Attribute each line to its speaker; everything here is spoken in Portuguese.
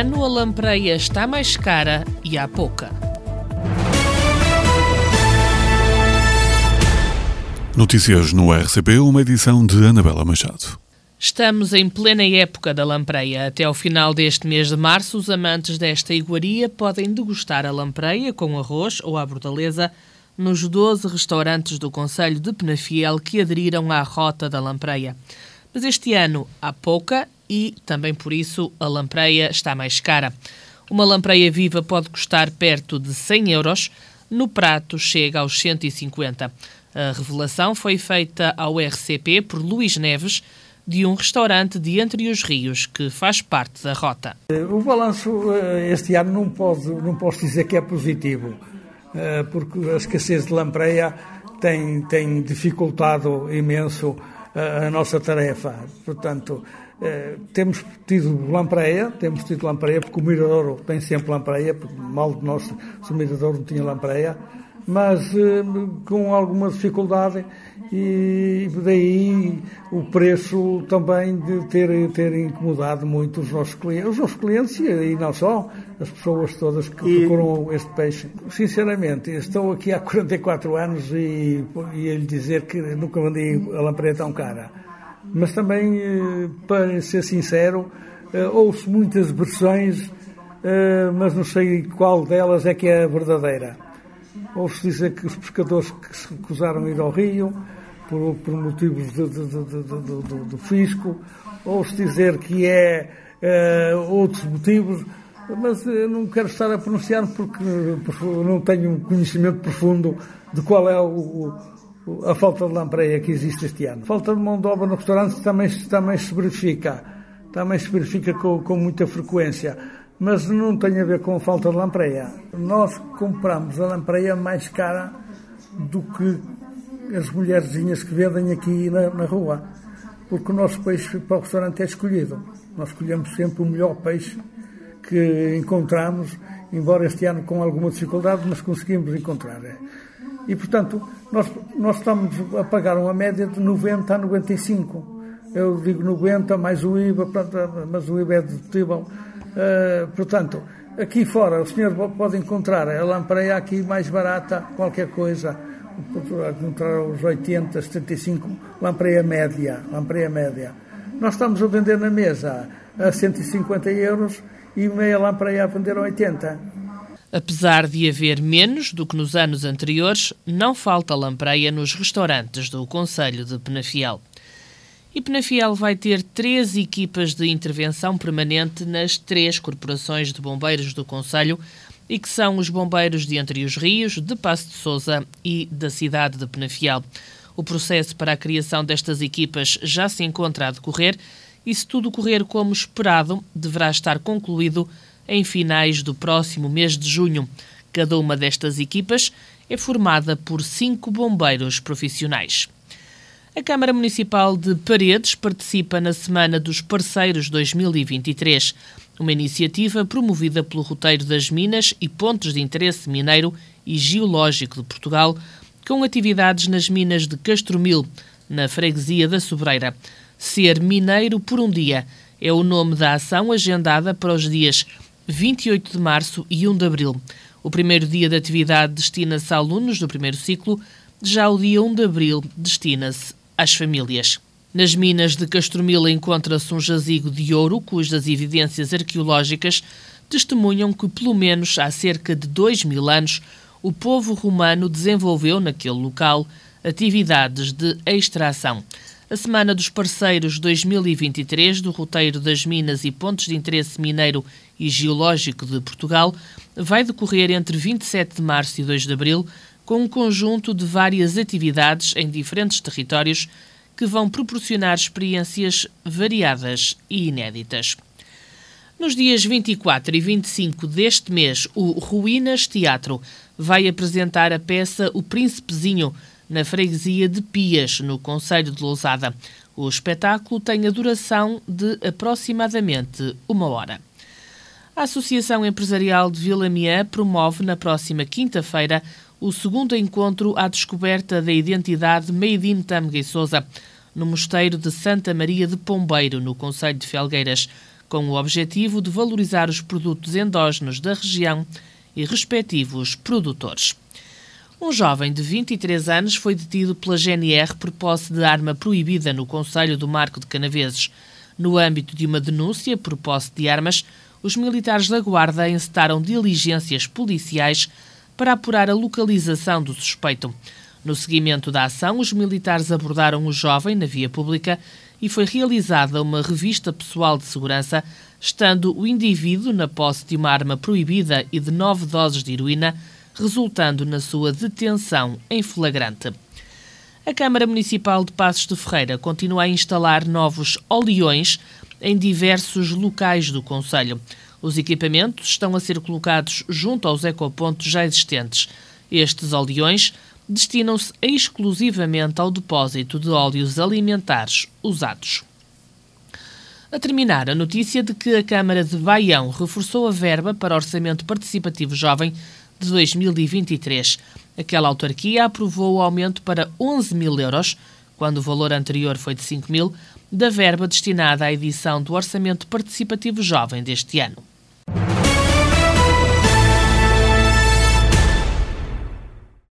Speaker 1: ano a lampreia está mais cara e há pouca.
Speaker 2: Notícias no RCP, uma edição de Anabela Machado.
Speaker 1: Estamos em plena época da lampreia. Até ao final deste mês de março, os amantes desta iguaria podem degustar a lampreia com arroz ou à bordaleza nos 12 restaurantes do concelho de Penafiel que aderiram à rota da lampreia. Mas este ano há pouca e, também por isso, a lampreia está mais cara. Uma lampreia viva pode custar perto de 100 euros, no prato chega aos 150. A revelação foi feita ao RCP por Luís Neves, de um restaurante de Entre os Rios, que faz parte da rota.
Speaker 3: O balanço este ano não posso dizer que é positivo, porque a escassez de lampreia tem dificultado imenso a nossa tarefa. Portanto, temos tido lampreia, porque o Miradouro tem sempre lampreia, porque mal de nós se o Miradouro não tinha lampreia, mas com alguma dificuldade, e daí o preço também de ter incomodado muito os nossos clientes e não só, as pessoas todas que procuram este peixe. Sinceramente, estou aqui há 44 anos e lhe dizer que nunca vendi a lampreia tão cara. Mas também, para ser sincero, ouço muitas versões, mas não sei qual delas é que é a verdadeira. Ouço dizer que os pescadores que se recusaram a ir ao rio por motivos do fisco, ouço dizer que outros motivos, mas eu não quero estar a pronunciar porque não tenho um conhecimento profundo de qual é a falta de lampreia que existe este ano. A falta de mão de obra no restaurante também se verifica com muita frequência, mas não tem a ver com a falta de lampreia. Nós compramos a lampreia mais cara do que as mulherzinhas que vendem aqui na rua, porque o nosso peixe para o restaurante é escolhido. Nós escolhemos sempre o melhor peixe que encontramos, embora este ano com alguma dificuldade, mas conseguimos encontrar. E, portanto, nós estamos a pagar uma média de 90 a 95. Eu digo 90 mais o IVA, mas o IVA é dedutível. Portanto, aqui fora o senhor pode encontrar a lampreia aqui mais barata, qualquer coisa, pode encontrar os 80, 75, lampreia média. Nós estamos a vender na mesa a 150 euros e meia lampreia a vender a 80.
Speaker 1: Apesar de haver menos do que nos anos anteriores, não falta lampreia nos restaurantes do concelho de Penafiel. E Penafiel vai ter 3 equipas de intervenção permanente nas 3 corporações de bombeiros do concelho, e que são os bombeiros de Entre os Rios, de Paço de Sousa e da cidade de Penafiel. O processo para a criação destas equipas já se encontra a decorrer e, se tudo correr como esperado, deverá estar concluído em finais do próximo mês de junho. Cada uma destas equipas é formada por 5 bombeiros profissionais. A Câmara Municipal de Paredes participa na Semana dos Parceiros 2023, uma iniciativa promovida pelo Roteiro das Minas e Pontos de Interesse Mineiro e Geológico de Portugal, com atividades nas minas de Castromil, na freguesia da Sobreira. Ser Mineiro por um Dia é o nome da ação agendada para os dias 28 de março e 1 de abril. O primeiro dia de atividade destina-se a alunos do primeiro ciclo, já o dia 1 de abril destina-se às famílias. Nas minas de Castromil encontra-se um jazigo de ouro, cujas evidências arqueológicas testemunham que, pelo menos há cerca de 2000 anos, o povo romano desenvolveu naquele local atividades de extração. A Semana dos Parceiros 2023 do Roteiro das Minas e Pontos de Interesse Mineiro e Geológico de Portugal vai decorrer entre 27 de março e 2 de abril, com um conjunto de várias atividades em diferentes territórios que vão proporcionar experiências variadas e inéditas. Nos dias 24 e 25 deste mês, o Ruínas Teatro vai apresentar a peça O Príncipezinho, na freguesia de Pias, no concelho de Lousada. O espetáculo tem a duração de aproximadamente 1 hora. A Associação Empresarial de Vilamiã promove na próxima quinta-feira o 2º encontro à descoberta da identidade Made in Tâmega e Sousa, no Mosteiro de Santa Maria de Pombeiro, no concelho de Felgueiras, com o objetivo de valorizar os produtos endógenos da região e respectivos produtores. Um jovem de 23 anos foi detido pela GNR por posse de arma proibida no concelho do Marco de Canaveses. No âmbito de uma denúncia por posse de armas, os militares da Guarda encetaram diligências policiais para apurar a localização do suspeito. No seguimento da ação, os militares abordaram o jovem na via pública e foi realizada uma revista pessoal de segurança, estando o indivíduo na posse de uma arma proibida e de 9 doses de heroína, resultando na sua detenção em flagrante. A Câmara Municipal de Passos de Ferreira continua a instalar novos oleões em diversos locais do concelho. Os equipamentos estão a ser colocados junto aos ecopontos já existentes. Estes oleões destinam-se exclusivamente ao depósito de óleos alimentares usados. A terminar, a notícia de que a Câmara de Baião reforçou a verba para o Orçamento Participativo Jovem de 2023. Aquela autarquia aprovou o aumento para 11.000 euros, quando o valor anterior foi de 5.000, da verba destinada à edição do Orçamento Participativo Jovem deste ano.